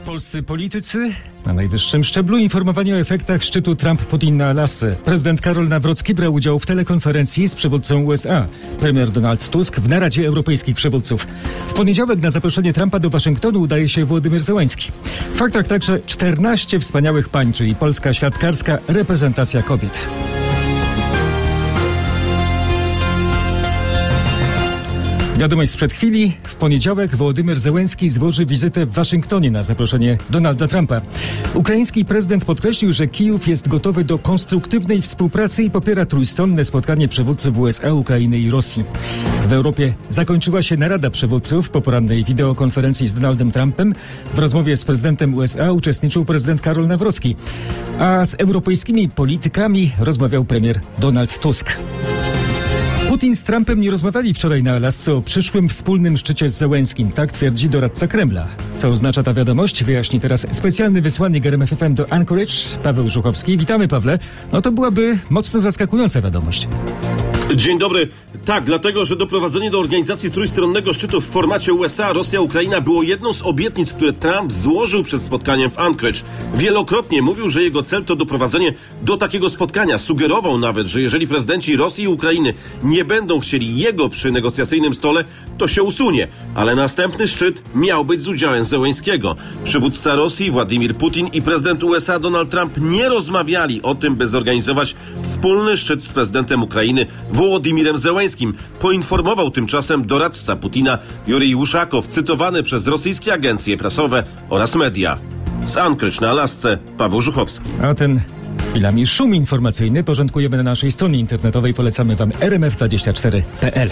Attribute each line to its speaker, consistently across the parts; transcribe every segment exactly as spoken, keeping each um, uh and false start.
Speaker 1: Polscy politycy na najwyższym szczeblu informowani o efektach szczytu Trump-Putin na Alasce. Prezydent Karol Nawrocki brał udział w telekonferencji z przywódcą U S A. Premier Donald Tusk w naradzie europejskich przywódców. W poniedziałek na zaproszenie Trumpa do Waszyngtonu udaje się Władimir Zełenski. W faktach także czternaście wspaniałych pań, czyli polska siatkarska reprezentacja kobiet. Wiadomość sprzed chwili. W poniedziałek Władimir Zełenski złoży wizytę w Waszyngtonie na zaproszenie Donalda Trumpa. Ukraiński prezydent podkreślił, że Kijów jest gotowy do konstruktywnej współpracy i popiera trójstronne spotkanie przywódców U S A, Ukrainy i Rosji. W Europie zakończyła się narada przywódców po porannej wideokonferencji z Donaldem Trumpem. W rozmowie z prezydentem U S A uczestniczył prezydent Karol Nawrocki, a z europejskimi politykami rozmawiał premier Donald Tusk. Putin z Trumpem nie rozmawiali wczoraj na Alasce o przyszłym wspólnym szczycie z Zełenskim. Tak twierdzi doradca Kremla. Co oznacza ta wiadomość? Wyjaśni teraz specjalny wysłannik R M F F M do Anchorage, Paweł Żuchowski. Witamy, Pawle. No to byłaby mocno zaskakująca wiadomość.
Speaker 2: Dzień dobry. Tak, dlatego, że doprowadzenie do organizacji trójstronnego szczytu w formacie U S A, Rosja, Ukraina było jedną z obietnic, które Trump złożył przed spotkaniem w Anchorage. Wielokrotnie mówił, że jego cel to doprowadzenie do takiego spotkania. Sugerował nawet, że jeżeli prezydenci Rosji i Ukrainy nie będą chcieli jego przy negocjacyjnym stole, to się usunie. Ale następny szczyt miał być z udziałem Zełenskiego. Przywódca Rosji Władimir Putin i prezydent U S A Donald Trump nie rozmawiali o tym, by zorganizować wspólny szczyt z prezydentem Ukrainy Wołodymirem Zełenskim. Poinformował tymczasem doradca Putina Jurij Uszakow, cytowany przez rosyjskie agencje prasowe oraz media. Z Anchorage na Alasce, Paweł Żuchowski.
Speaker 1: A ten chwilami szum informacyjny porządkujemy na naszej stronie internetowej. Polecamy Wam r m f dwadzieścia cztery kropka p l.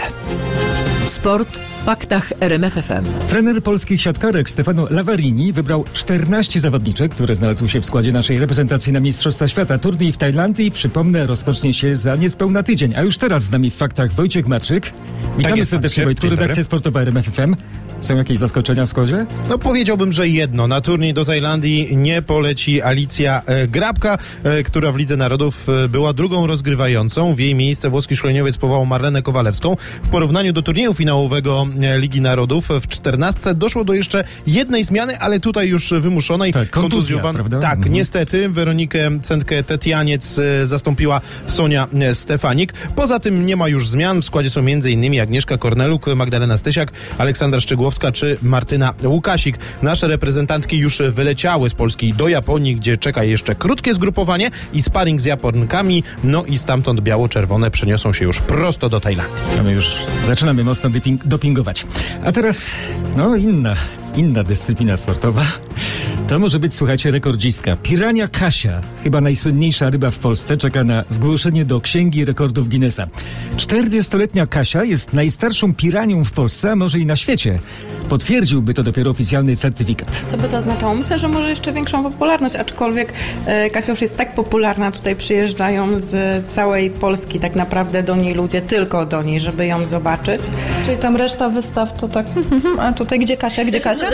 Speaker 3: Sport w faktach R M F F M.
Speaker 1: Trener polskich siatkarek Stefano Lavarini wybrał czternaście zawodniczek, które znalazły się w składzie naszej reprezentacji na Mistrzostwa Świata. Turniej w Tajlandii, przypomnę, rozpocznie się za niespełna tydzień. A już teraz z nami w faktach Wojciech Marczyk. Witamy
Speaker 4: tak
Speaker 1: serdecznie, Wojtku. Redakcja sportowa R M F F M. Są jakieś zaskoczenia w składzie?
Speaker 4: No powiedziałbym, że jedno. Na turniej do Tajlandii nie poleci Alicja e, Grabka, e, która w Lidze Narodów e, była drugą rozgrywającą. W jej miejsce włoski szkoleniowiec powołał Marlenę Kowalewską. W porównaniu do turnieju finałowego e, Ligi Narodów w czternastce doszło do jeszcze jednej zmiany, ale tutaj już wymuszonej.
Speaker 1: Tak, kontuzja, prawda?
Speaker 4: Tak,
Speaker 1: mhm.
Speaker 4: niestety. Weronikę Centkę-Tetianiec e, zastąpiła Sonia e, Stefanik. Poza tym nie ma już zmian. W składzie są m.in. Agnieszka Korneluk, Magdalena Stysiak, Aleksandra Szczegłowska czy Martyna Łukasik. Nasze reprezentantki już wyleciały z Polski do Japonii, gdzie czeka jeszcze krótkie zgrupowanie i sparring z Japonkami. No i stamtąd biało-czerwone przeniosą się już prosto do Tajlandii.
Speaker 1: A my już zaczynamy mocno doping- dopingować. A teraz, no inna, inna dyscyplina sportowa. To może być, słuchajcie, rekordzistka. Pirania Kasia, chyba najsłynniejsza ryba w Polsce, czeka na zgłoszenie do Księgi Rekordów Guinnessa. czterdziestoletnia Kasia jest najstarszą piranią w Polsce, a może i na świecie. Potwierdziłby to dopiero oficjalny certyfikat.
Speaker 5: Co by to oznaczało? Myślę, że może jeszcze większą popularność, aczkolwiek e, Kasia już jest tak popularna, tutaj przyjeżdżają z całej Polski tak naprawdę do niej ludzie, tylko do niej, żeby ją zobaczyć.
Speaker 6: Czyli tam reszta wystaw to tak, a tutaj gdzie Kasia, gdzie Kasia?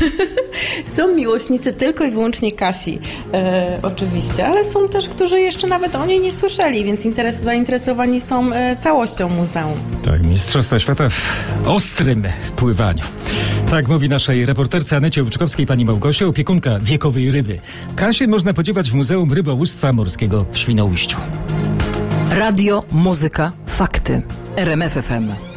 Speaker 5: Są miłośnicy tylko i wyłącznie Kasi, e, oczywiście, ale są też, którzy jeszcze nawet o niej nie słyszeli, więc interes, zainteresowani są e, całością muzeum.
Speaker 1: Tak, Mistrzostwa Świata w ostrym pływaniu. Tak mówi naszej reporterce Anecie Łyczkowskiej pani Małgosia, opiekunka wiekowej ryby. Kasię można podziewać w Muzeum Rybołówstwa Morskiego w Świnoujściu.
Speaker 3: Radio, muzyka, fakty. R M F F M.